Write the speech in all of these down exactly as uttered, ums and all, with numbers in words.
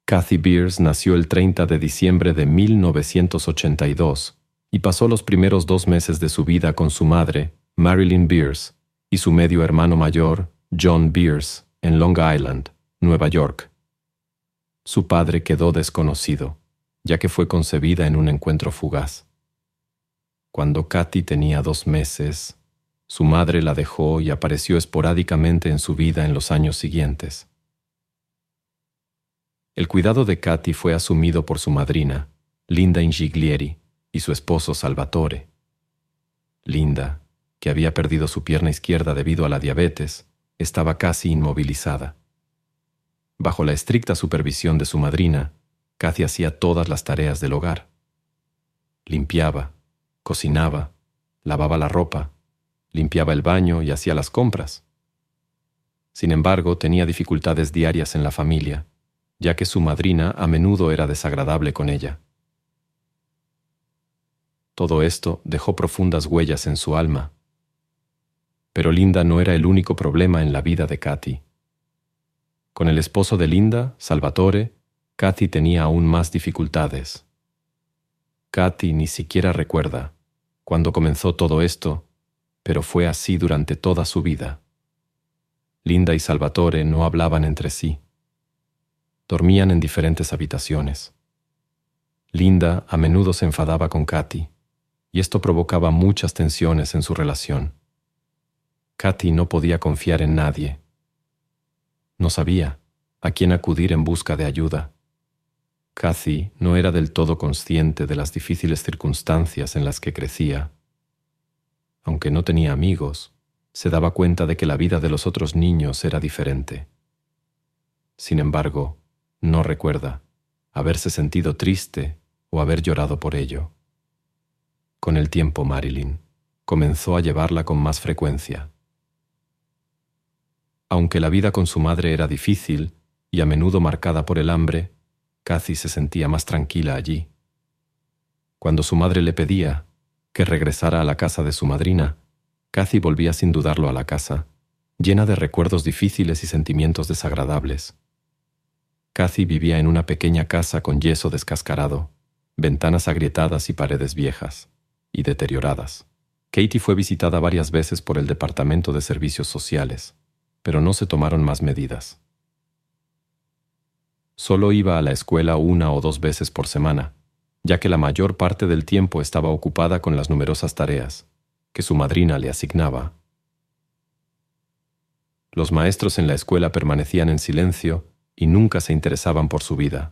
Kathy Beers nació el treinta de diciembre de mil novecientos ochenta y dos y pasó los primeros dos meses de su vida con su madre, Marilyn Beers, y su medio hermano mayor, John Beers, en Long Island, Nueva York. Su padre quedó desconocido, ya que fue concebida en un encuentro fugaz. Cuando Kathy tenía dos meses, su madre la dejó y apareció esporádicamente en su vida en los años siguientes. El cuidado de Kathy fue asumido por su madrina, Linda Ingiglieri, y su esposo Salvatore. Linda, que había perdido su pierna izquierda debido a la diabetes, estaba casi inmovilizada. Bajo la estricta supervisión de su madrina, Kathy hacía todas las tareas del hogar. Limpiaba, cocinaba, lavaba la ropa, limpiaba el baño y hacía las compras. Sin embargo, tenía dificultades diarias en la familia, ya que su madrina a menudo era desagradable con ella. Todo esto dejó profundas huellas en su alma. Pero Linda no era el único problema en la vida de Kathy. Con el esposo de Linda, Salvatore, Kathy tenía aún más dificultades. Kathy ni siquiera recuerda cuándo comenzó todo esto, pero fue así durante toda su vida. Linda y Salvatore no hablaban entre sí. Dormían en diferentes habitaciones. Linda a menudo se enfadaba con Kathy, y esto provocaba muchas tensiones en su relación. Kathy no podía confiar en nadie. No sabía a quién acudir en busca de ayuda. Kathy no era del todo consciente de las difíciles circunstancias en las que crecía. Aunque no tenía amigos, se daba cuenta de que la vida de los otros niños era diferente. Sin embargo, no recuerda haberse sentido triste o haber llorado por ello. Con el tiempo, Marilyn comenzó a llevarla con más frecuencia. Aunque la vida con su madre era difícil y a menudo marcada por el hambre, Kathy se sentía más tranquila allí. Cuando su madre le pedía que regresara a la casa de su madrina, Kathy volvía sin dudarlo a la casa, llena de recuerdos difíciles y sentimientos desagradables. Kathy vivía en una pequeña casa con yeso descascarado, ventanas agrietadas y paredes viejas y deterioradas. Katie fue visitada varias veces por el Departamento de Servicios Sociales, pero no se tomaron más medidas. Solo iba a la escuela una o dos veces por semana, ya que la mayor parte del tiempo estaba ocupada con las numerosas tareas que su madrina le asignaba. Los maestros en la escuela permanecían en silencio y nunca se interesaban por su vida.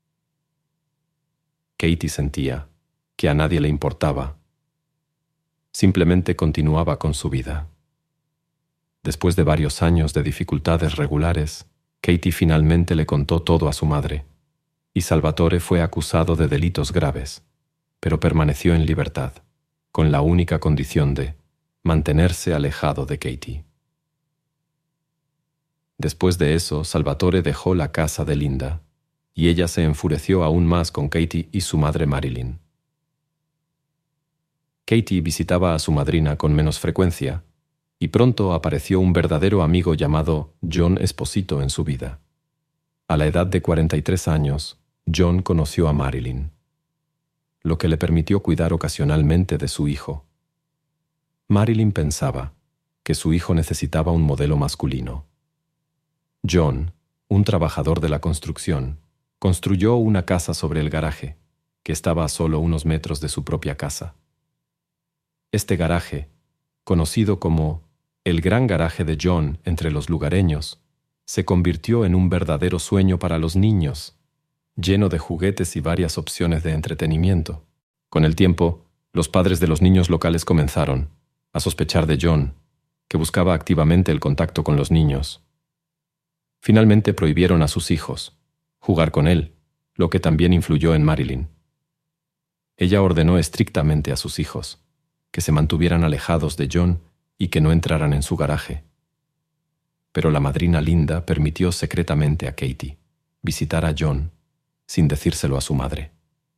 Katie sentía que a nadie le importaba. Simplemente continuaba con su vida. Después de varios años de dificultades regulares, Katie finalmente le contó todo a su madre, y Salvatore fue acusado de delitos graves, pero permaneció en libertad, con la única condición de mantenerse alejado de Katie. Después de eso, Salvatore dejó la casa de Linda, y ella se enfureció aún más con Katie y su madre Marilyn. Katie visitaba a su madrina con menos frecuencia, y pronto apareció un verdadero amigo llamado John Esposito en su vida. A la edad de cuarenta y tres años, John conoció a Marilyn, lo que le permitió cuidar ocasionalmente de su hijo. Marilyn pensaba que su hijo necesitaba un modelo masculino. John, un trabajador de la construcción, construyó una casa sobre el garaje, que estaba a solo unos metros de su propia casa. Este garaje, conocido como el gran garaje de John entre los lugareños, se convirtió en un verdadero sueño para los niños, lleno de juguetes y varias opciones de entretenimiento. Con el tiempo, los padres de los niños locales comenzaron a sospechar de John, que buscaba activamente el contacto con los niños. Finalmente prohibieron a sus hijos jugar con él, lo que también influyó en Marilyn. Ella ordenó estrictamente a sus hijos que se mantuvieran alejados de John y que no entraran en su garaje. Pero la madrina Linda permitió secretamente a Katie visitar a John sin decírselo a su madre.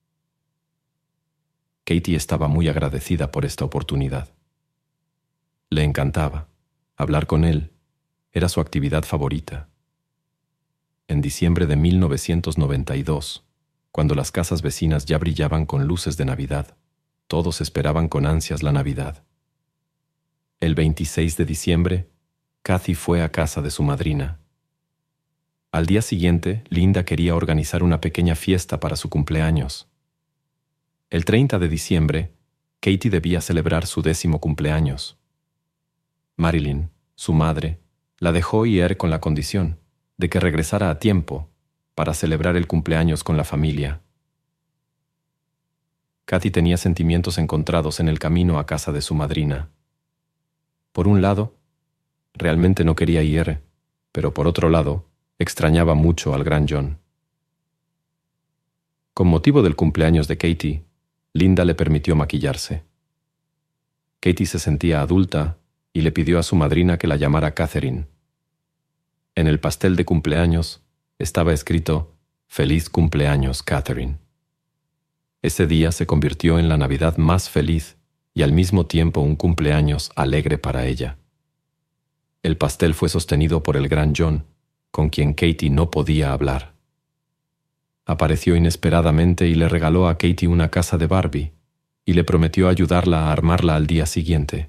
Katie estaba muy agradecida por esta oportunidad. Le encantaba. Hablar con él era su actividad favorita. en diciembre de mil novecientos noventa y dos, cuando las casas vecinas ya brillaban con luces de Navidad. Todos esperaban con ansias la Navidad. El veintiséis de diciembre, Kathy fue a casa de su madrina. Al día siguiente, Linda quería organizar una pequeña fiesta para su cumpleaños. El treinta de diciembre, Katie debía celebrar su décimo cumpleaños. Marilyn, su madre, la dejó ir con la condición de que regresara a tiempo para celebrar el cumpleaños con la familia. Kathy tenía sentimientos encontrados en el camino a casa de su madrina. Por un lado, realmente no quería ir, pero por otro lado, extrañaba mucho al gran John. Con motivo del cumpleaños de Katie, Linda le permitió maquillarse. Katie se sentía adulta y le pidió a su madrina que la llamara Catherine. En el pastel de cumpleaños estaba escrito «Feliz cumpleaños, Catherine». Ese día se convirtió en la Navidad más feliz y al mismo tiempo un cumpleaños alegre para ella. El pastel fue sostenido por el gran John, con quien Katie no podía hablar. Apareció inesperadamente y le regaló a Katie una casa de Barbie y le prometió ayudarla a armarla al día siguiente.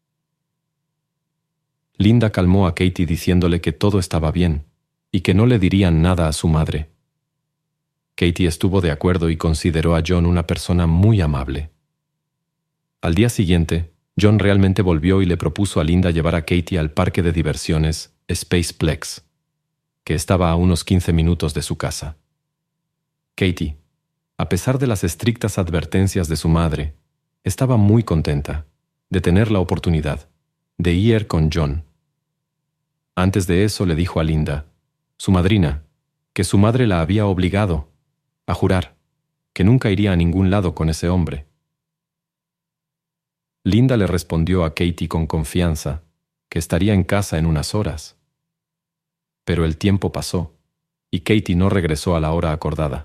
Linda calmó a Katie diciéndole que todo estaba bien y que no le dirían nada a su madre. Katie estuvo de acuerdo y consideró a John una persona muy amable. Al día siguiente, John realmente volvió y le propuso a Linda llevar a Katie al parque de diversiones Spaceplex, que estaba a unos quince minutos de su casa. Katie, a pesar de las estrictas advertencias de su madre, estaba muy contenta de tener la oportunidad de ir con John. Antes de eso le dijo a Linda, su madrina, que su madre la había obligado a jurar que nunca iría a ningún lado con ese hombre. Linda le respondió a Katie con confianza que estaría en casa en unas horas. Pero el tiempo pasó y Katie no regresó a la hora acordada.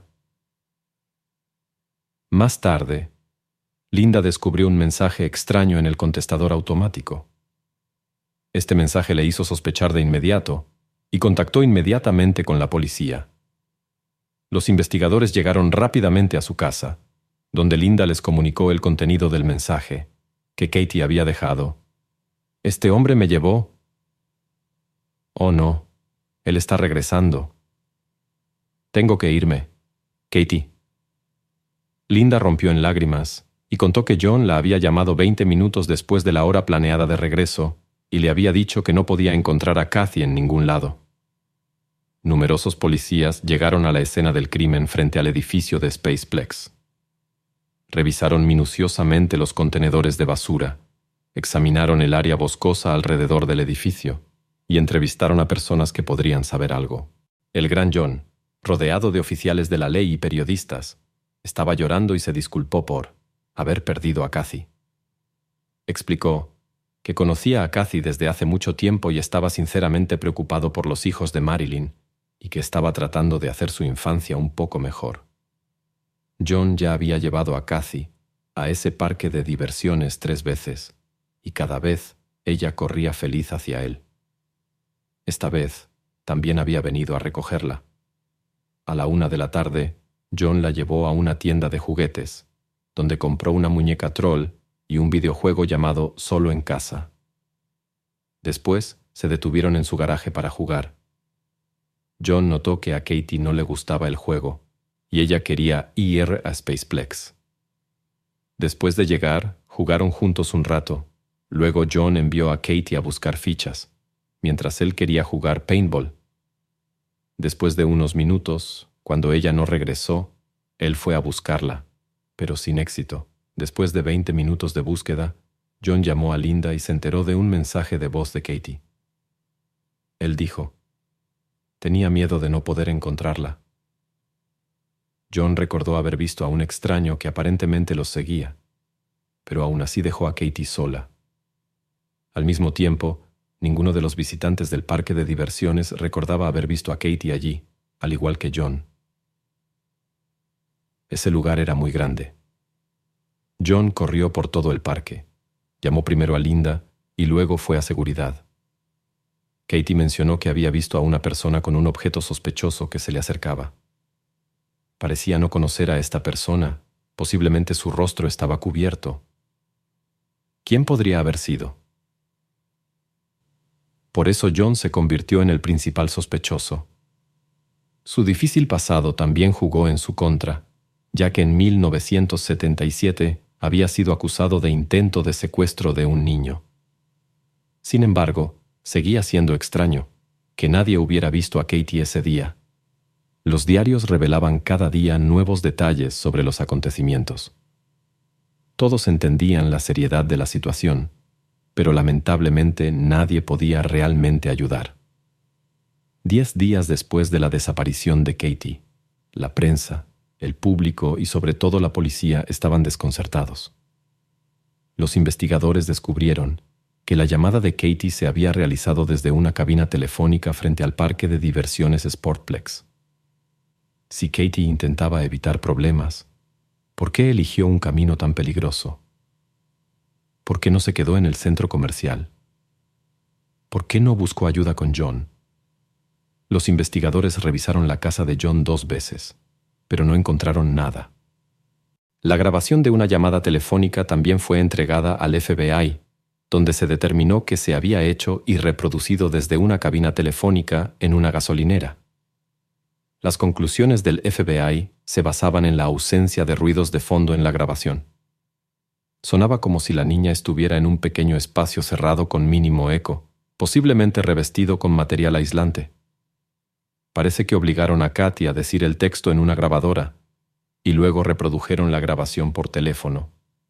Más tarde, Linda descubrió un mensaje extraño en el contestador automático. Este mensaje le hizo sospechar de inmediato y contactó inmediatamente con la policía. Los investigadores llegaron rápidamente a su casa, donde Linda les comunicó el contenido del mensaje que Katie había dejado. «Este hombre me llevó». «Oh, no, él está regresando. Tengo que irme, Katie». Linda rompió en lágrimas y contó que John la había llamado veinte minutos después de la hora planeada de regreso y le había dicho que no podía encontrar a Kathy en ningún lado. Numerosos policías llegaron a la escena del crimen frente al edificio de Spaceplex. Revisaron minuciosamente los contenedores de basura, examinaron el área boscosa alrededor del edificio y entrevistaron a personas que podrían saber algo. El gran John, rodeado de oficiales de la ley y periodistas, estaba llorando y se disculpó por haber perdido a Kathy. Explicó que conocía a Kathy desde hace mucho tiempo y estaba sinceramente preocupado por los hijos de Marilyn y que estaba tratando de hacer su infancia un poco mejor. John ya había llevado a Kathy a ese parque de diversiones tres veces y cada vez ella corría feliz hacia él. Esta vez también había venido a recogerla. A la una de la tarde, John la llevó a una tienda de juguetes, donde compró una muñeca troll y un videojuego llamado Solo en Casa. Después se detuvieron en su garaje para jugar. John notó que a Katie no le gustaba el juego y ella quería ir a Spaceplex. Después de llegar, jugaron juntos un rato. Luego John envió a Katie a buscar fichas, mientras él quería jugar paintball. Después de unos minutos, cuando ella no regresó, él fue a buscarla, pero sin éxito. Después de veinte minutos de búsqueda, John llamó a Linda y se enteró de un mensaje de voz de Katie. Él dijo, tenía miedo de no poder encontrarla. John recordó haber visto a un extraño que aparentemente los seguía, pero aún así dejó a Katie sola. Al mismo tiempo, ninguno de los visitantes del parque de diversiones recordaba haber visto a Katie allí, al igual que John. Ese lugar era muy grande. John corrió por todo el parque. Llamó primero a Linda y luego fue a seguridad. Katie mencionó que había visto a una persona con un objeto sospechoso que se le acercaba. Parecía no conocer a esta persona, posiblemente su rostro estaba cubierto. ¿Quién podría haber sido? Por eso John se convirtió en el principal sospechoso. Su difícil pasado también jugó en su contra, ya que en mil novecientos setenta y siete había sido acusado de intento de secuestro de un niño. Sin embargo, seguía siendo extraño que nadie hubiera visto a Katie ese día. Los diarios revelaban cada día nuevos detalles sobre los acontecimientos. Todos entendían la seriedad de la situación, pero lamentablemente nadie podía realmente ayudar. Diez días después de la desaparición de Katie, la prensa, el público y sobre todo la policía estaban desconcertados. Los investigadores descubrieron que la llamada de Katie se había realizado desde una cabina telefónica frente al parque de diversiones Sportplex. Si Katie intentaba evitar problemas, ¿por qué eligió un camino tan peligroso? ¿Por qué no se quedó en el centro comercial? ¿Por qué no buscó ayuda con John? Los investigadores revisaron la casa de John dos veces, pero no encontraron nada. La grabación de una llamada telefónica también fue entregada al F B I, donde se determinó que se había hecho y reproducido desde una cabina telefónica en una gasolinera. Las conclusiones del F B I se basaban en la ausencia de ruidos de fondo en la grabación. Sonaba como si la niña estuviera en un pequeño espacio cerrado con mínimo eco, posiblemente revestido con material aislante. Parece que obligaron a Katie a decir el texto en una grabadora y luego reprodujeron la grabación por teléfono.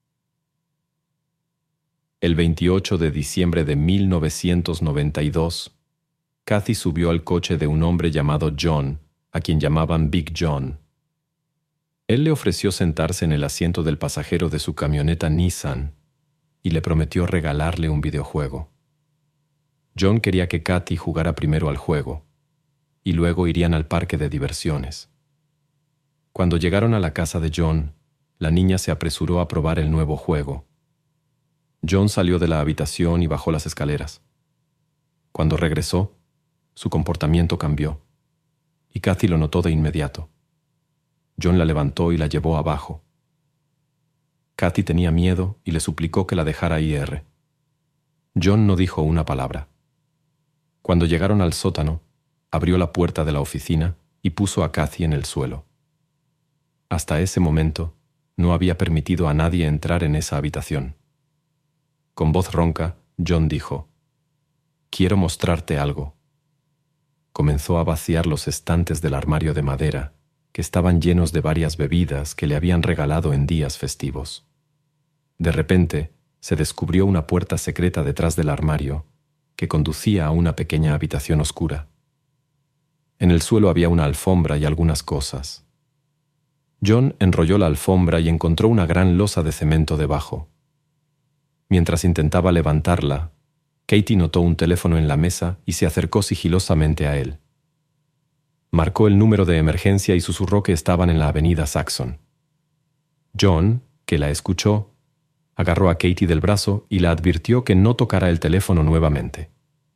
El veintiocho de diciembre de mil novecientos noventa y dos, Kathy subió al coche de un hombre llamado John, a quien llamaban Big John. Él le ofreció sentarse en el asiento del pasajero de su camioneta Nissan y le prometió regalarle un videojuego. John quería que Kathy jugara primero al juego y luego irían al parque de diversiones. Cuando llegaron a la casa de John, la niña se apresuró a probar el nuevo juego. John salió de la habitación y bajó las escaleras. Cuando regresó, su comportamiento cambió, y Kathy lo notó de inmediato. John la levantó y la llevó abajo. Kathy tenía miedo y le suplicó que la dejara ir. John no dijo una palabra. Cuando llegaron al sótano, abrió la puerta de la oficina y puso a Kathy en el suelo. Hasta ese momento, no había permitido a nadie entrar en esa habitación. Con voz ronca, John dijo: «Quiero mostrarte algo». Comenzó a vaciar los estantes del armario de madera, que estaban llenos de varias bebidas que le habían regalado en días festivos. De repente, se descubrió una puerta secreta detrás del armario, que conducía a una pequeña habitación oscura. En el suelo había una alfombra y algunas cosas. John enrolló la alfombra y encontró una gran losa de cemento debajo. Mientras intentaba levantarla, Katie notó un teléfono en la mesa y se acercó sigilosamente a él. Marcó el número de emergencia y susurró que estaban en la avenida Saxon. John, que la escuchó, agarró a Katie del brazo y la advirtió que no tocara el teléfono nuevamente.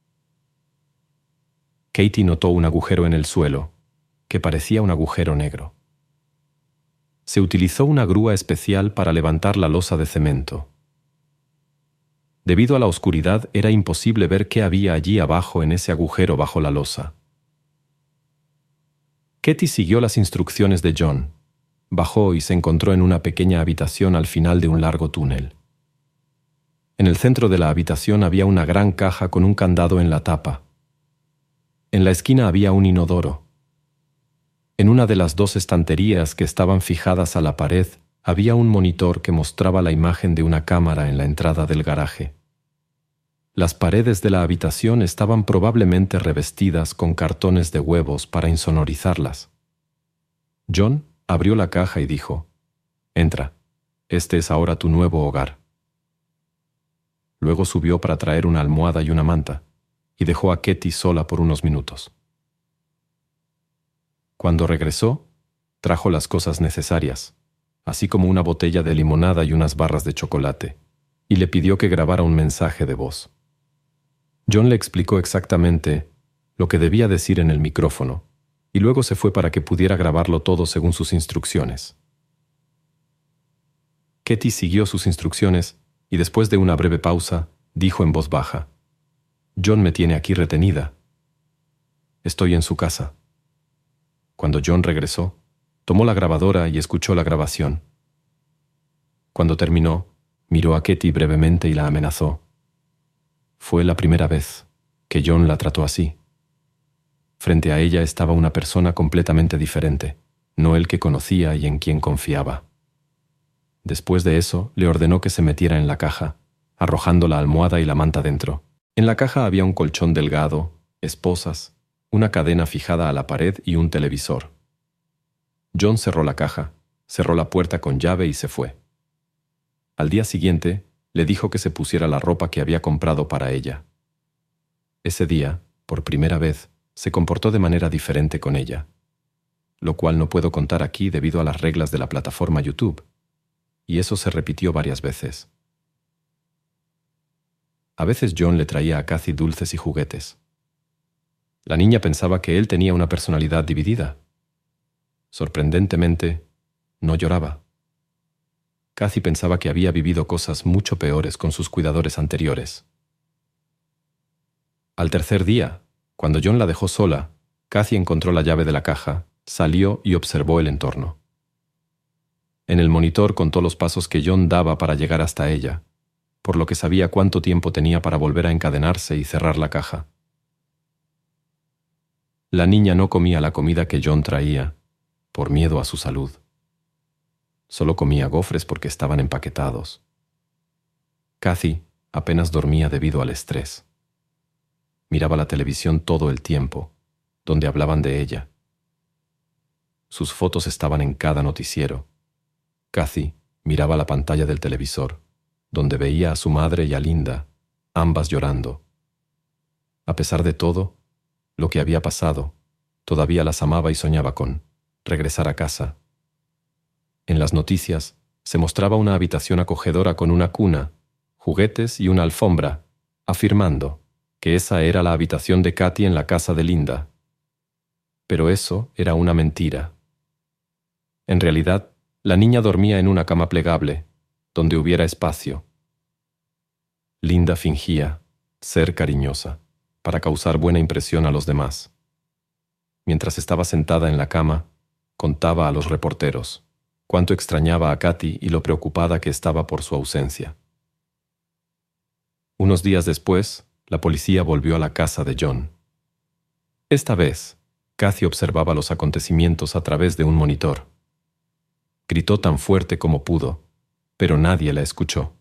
Katie notó un agujero en el suelo, que parecía un agujero negro. Se utilizó una grúa especial para levantar la losa de cemento. Debido a la oscuridad, era imposible ver qué había allí abajo en ese agujero bajo la losa. Katie siguió las instrucciones de John. Bajó y se encontró en una pequeña habitación al final de un largo túnel. En el centro de la habitación había una gran caja con un candado en la tapa. En la esquina había un inodoro. En una de las dos estanterías que estaban fijadas a la pared había un monitor que mostraba la imagen de una cámara en la entrada del garaje. Las paredes de la habitación estaban probablemente revestidas con cartones de huevos para insonorizarlas. John abrió la caja y dijo: «Entra, este es ahora tu nuevo hogar». Luego subió para traer una almohada y una manta, y dejó a Katie sola por unos minutos. Cuando regresó, trajo las cosas necesarias, así como una botella de limonada y unas barras de chocolate, y le pidió que grabara un mensaje de voz. John le explicó exactamente lo que debía decir en el micrófono, y luego se fue para que pudiera grabarlo todo según sus instrucciones. Katie siguió sus instrucciones y después de una breve pausa, dijo en voz baja: «John me tiene aquí retenida. Estoy en su casa». Cuando John regresó, tomó la grabadora y escuchó la grabación. Cuando terminó, miró a Katie brevemente y la amenazó. Fue la primera vez que John la trató así. Frente a ella estaba una persona completamente diferente, no el que conocía y en quien confiaba. Después de eso, le ordenó que se metiera en la caja, arrojando la almohada y la manta dentro. En la caja había un colchón delgado, esposas, una cadena fijada a la pared y un televisor. John cerró la caja, cerró la puerta con llave y se fue. Al día siguiente, le dijo que se pusiera la ropa que había comprado para ella. Ese día, por primera vez, se comportó de manera diferente con ella, lo cual no puedo contar aquí debido a las reglas de la plataforma YouTube, y eso se repitió varias veces. A veces John le traía a Kathy dulces y juguetes. La niña pensaba que él tenía una personalidad dividida. Sorprendentemente, no lloraba. Kathy pensaba que había vivido cosas mucho peores con sus cuidadores anteriores. Al tercer día, cuando John la dejó sola, Kathy encontró la llave de la caja, salió y observó el entorno. En el monitor contó los pasos que John daba para llegar hasta ella, por lo que sabía cuánto tiempo tenía para volver a encadenarse y cerrar la caja. La niña no comía la comida que John traía, por miedo a su salud. Solo comía gofres porque estaban empaquetados. Kathy apenas dormía debido al estrés. Miraba la televisión todo el tiempo, donde hablaban de ella. Sus fotos estaban en cada noticiero. Kathy miraba la pantalla del televisor, donde veía a su madre y a Linda, ambas llorando. A pesar de todo, lo que había pasado, todavía las amaba y soñaba con regresar a casa. En las noticias se mostraba una habitación acogedora con una cuna, juguetes y una alfombra, afirmando que esa era la habitación de Kathy en la casa de Linda. Pero eso era una mentira. En realidad, la niña dormía en una cama plegable, donde hubiera espacio. Linda fingía ser cariñosa, para causar buena impresión a los demás. Mientras estaba sentada en la cama, contaba a los reporteros cuánto extrañaba a Kathy y lo preocupada que estaba por su ausencia. Unos días después, la policía volvió a la casa de John. Esta vez, Kathy observaba los acontecimientos a través de un monitor. Gritó tan fuerte como pudo, pero nadie la escuchó.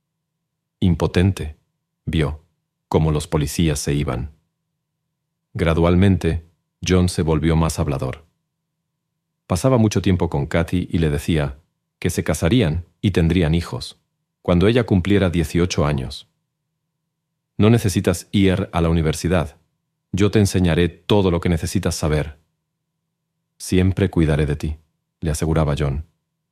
Impotente, vio cómo los policías se iban. Gradualmente, John se volvió más hablador. Pasaba mucho tiempo con Kathy y le decía que se casarían y tendrían hijos, cuando ella cumpliera dieciocho años. No necesitas ir a la universidad. Yo te enseñaré todo lo que necesitas saber. Siempre cuidaré de ti, le aseguraba John.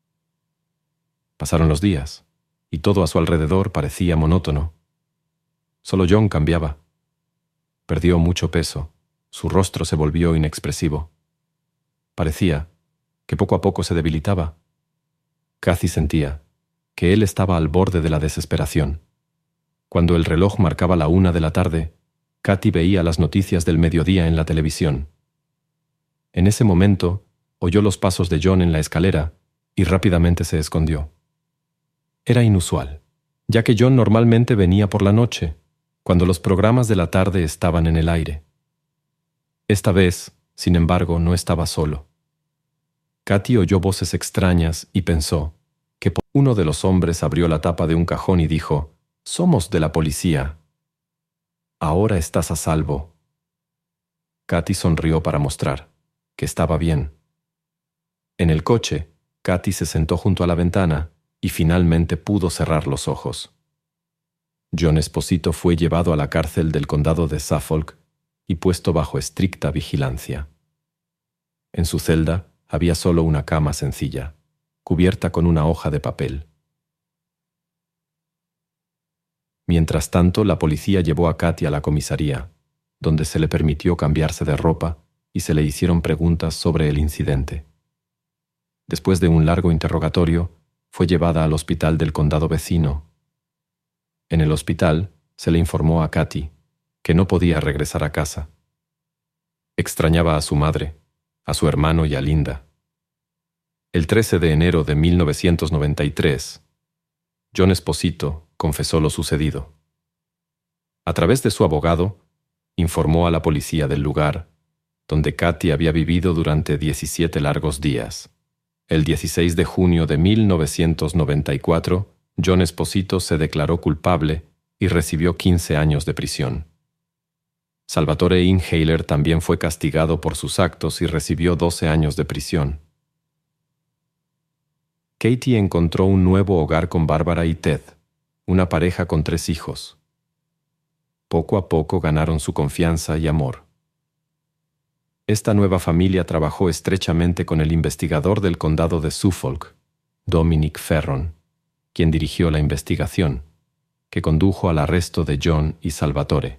Pasaron los días, y todo a su alrededor parecía monótono. Solo John cambiaba. Perdió mucho peso, su rostro se volvió inexpresivo. Parecía que poco a poco se debilitaba. Kathy sentía que él estaba al borde de la desesperación. Cuando el reloj marcaba la una de la tarde, Kathy veía las noticias del mediodía en la televisión. En ese momento, oyó los pasos de John en la escalera y rápidamente se escondió. Era inusual, ya que John normalmente venía por la noche, cuando los programas de la tarde estaban en el aire. Esta vez, sin embargo, no estaba solo. Kathy oyó voces extrañas y pensó que uno de los hombres abrió la tapa de un cajón y dijo: «Somos de la policía. Ahora estás a salvo». Kathy sonrió para mostrar que estaba bien. En el coche, Kathy se sentó junto a la ventana y finalmente pudo cerrar los ojos. John Esposito fue llevado a la cárcel del condado de Suffolk y puesto bajo estricta vigilancia. En su celda había solo una cama sencilla, cubierta con una hoja de papel. Mientras tanto, la policía llevó a Katy a la comisaría, donde se le permitió cambiarse de ropa y se le hicieron preguntas sobre el incidente. Después de un largo interrogatorio, fue llevada al hospital del condado vecino. En el hospital, se le informó a Katy que no podía regresar a casa. Extrañaba a su madre, a su hermano y a Linda. El trece de enero de mil novecientos noventa y tres, John Esposito confesó lo sucedido. A través de su abogado, informó a la policía del lugar donde Katy había vivido durante diecisiete largos días. El dieciséis de junio de mil novecientos noventa y cuatro, John Esposito se declaró culpable y recibió quince años de prisión. Salvatore Inhaler también fue castigado por sus actos y recibió doce años de prisión. Katy encontró un nuevo hogar con Barbara y Ted, una pareja con tres hijos. Poco a poco ganaron su confianza y amor. Esta nueva familia trabajó estrechamente con el investigador del condado de Suffolk, Dominic Ferron, quien dirigió la investigación, que condujo al arresto de John y Salvatore.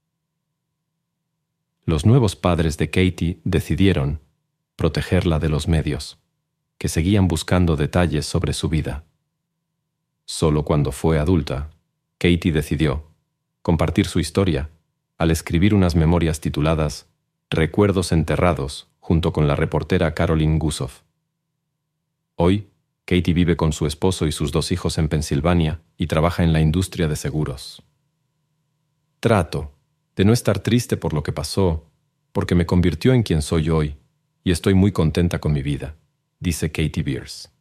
Los nuevos padres de Katy decidieron protegerla de los medios, que seguían buscando detalles sobre su vida. Solo cuando fue adulta, Katy decidió compartir su historia al escribir unas memorias tituladas Recuerdos enterrados, junto con la reportera Caroline Gusoff. Hoy, Katy vive con su esposo y sus dos hijos en Pensilvania y trabaja en la industria de seguros. Trato de no estar triste por lo que pasó, porque me convirtió en quien soy hoy y estoy muy contenta con mi vida, dice Katy Beers.